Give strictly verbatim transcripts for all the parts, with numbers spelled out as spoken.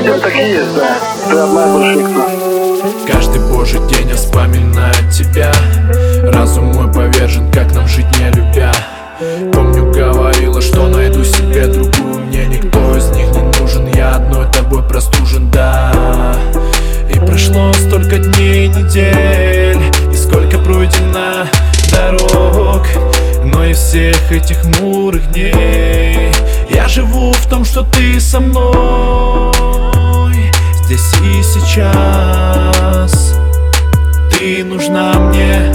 момент так и есть, да. Ты одна больше никто. Каждый божий день я вспоминаю тебя. Разум мой повержен, как нам жить не любя. Помню, говорила, что найду себе другую. Мне никто из них не нужен, я одной тобой простужен, да. И прошло столько дней и недель, и сколько пройдено дорог. Но из всех этих хмурых дней я живу в том, что ты со мной. Здесь и сейчас ты нужна мне.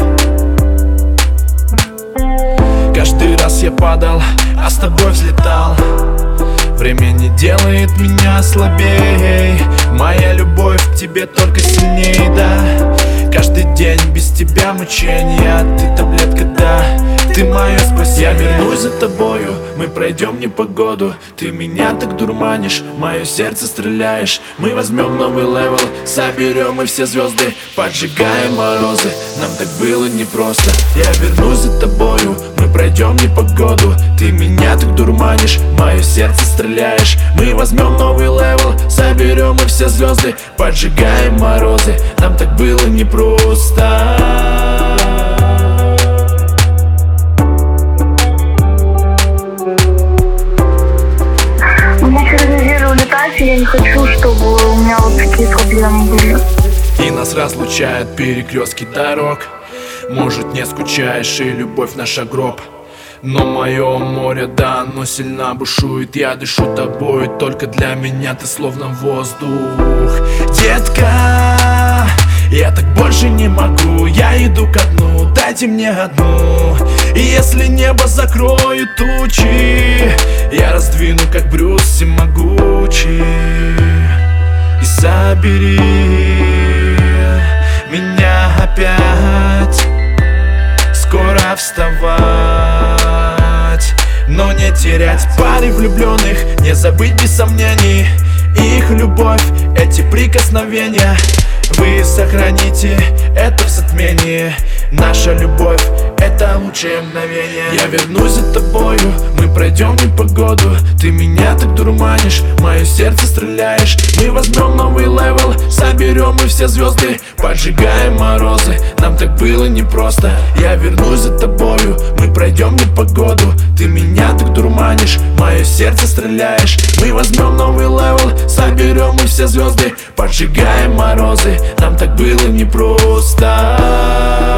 Каждый раз я падал, а с тобой взлетал. Время не делает меня слабей. Моя любовь к тебе только сильней, да. Каждый день без тебя мучения. Ты таблетка, да, ты мое спасение. Я вернусь за тобою, мы пройдем непогоду. Ты меня так дурманишь, мое сердце стреляешь. Мы возьмем новый левел, соберем мы все звезды, поджигаем морозы. Нам так было непросто. Я вернусь за тобою, мы пройдем непогоду. Ты меня так дурманишь, мое сердце стреляешь. Мы возьмем новый левел, соберем мы все звезды, поджигаем морозы. Нам так было непросто. Мне через неделю улетать, и я не хочу, чтобы у меня вот такие проблемы были. И нас разлучают перекрестки дорог. Может, не скучаешь, и любовь наша гроб. Но мое море, да, оно сильно бушует. Я дышу тобой, только для меня ты словно воздух. Детка, я так больше не могу. Я иду ко дну, дайте мне одну. И если небо закроет тучи, я раздвину, как Брюс всемогучий. И собери меня опять. Скоро вставать, но не терять пары влюбленных, не забыть без сомнений их любовь, эти прикосновения. Вы сохраните это в затмении. Наша любовь — это лучшее мгновение. Я вернусь за тобою, мы пройдем непогоду. Ты меня так дурманишь, мое сердце стреляешь. Мы возьмем новый левел, соберем мы все звезды, поджигаем морозы. Нам так было непросто. Я вернусь за тобою, мы пройдем непогоду. Ты меня так дурманишь, мое сердце стреляешь. Мы возьмем новый левел, соберем мы все звезды, поджигаем морозы. Нам так было непросто.